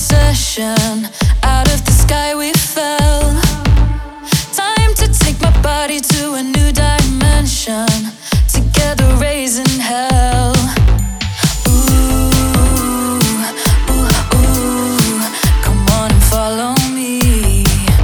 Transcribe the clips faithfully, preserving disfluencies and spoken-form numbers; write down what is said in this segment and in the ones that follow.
obsession. Out of the sky we fell. Time to take my body to a new dimension. Together raising hell. Ooh, ooh, ooh. Come on and follow me.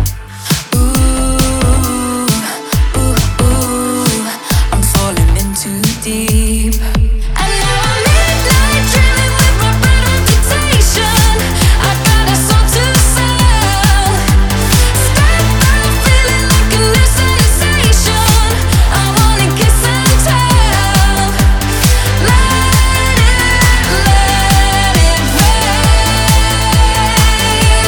Ooh, ooh, ooh. I'm falling in too deep. And now I'm midnight dreaming with my bright reputation. I got a soul to sell. Step out feeling like a new sensation. I wanna kiss and tell. Let it, let it rain.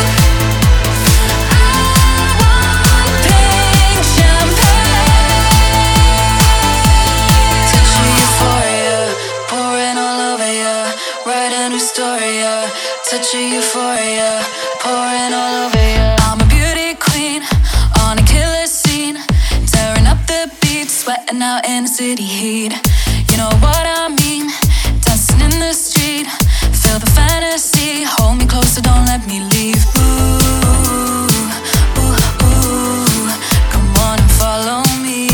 I want pink champagne. Touch of euphoria, pouring all over ya. Write a new story, yeah. Touch of euphoria, pouring all over ya. I'm a beauty queen on a killer scene, tearing up the beat, sweating out in the city heat. You know what I mean? Dancing in the street, feel the fantasy. Hold me closer, don't let me leave. Ooh, ooh, ooh. Come on and follow me.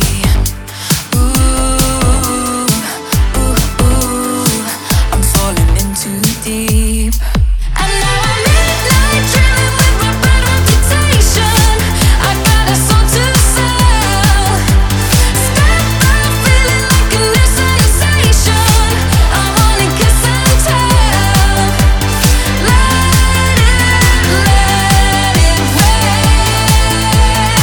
Ooh, ooh, ooh. I'm falling in too deep. And now I'm midnight dreaming with my bright reputation. I got a soul to sell. Step out feeling like a new sensation. I wanna kiss and tell. Let it, let it rain.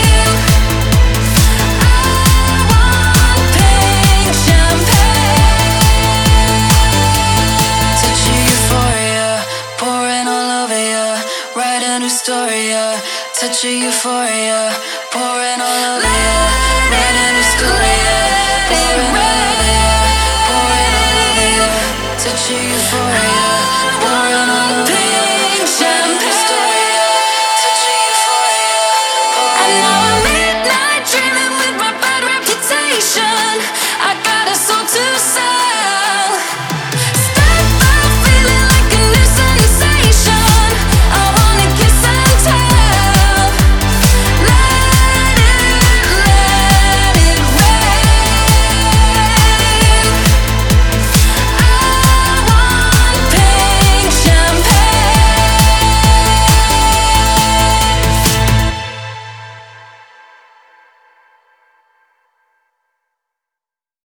I want pink champagne. Touch of euphoria, pouring all over ya. Write a new story, yeah. Touch of euphoria, pouring all over ya. Write a new story, yeah. Pouring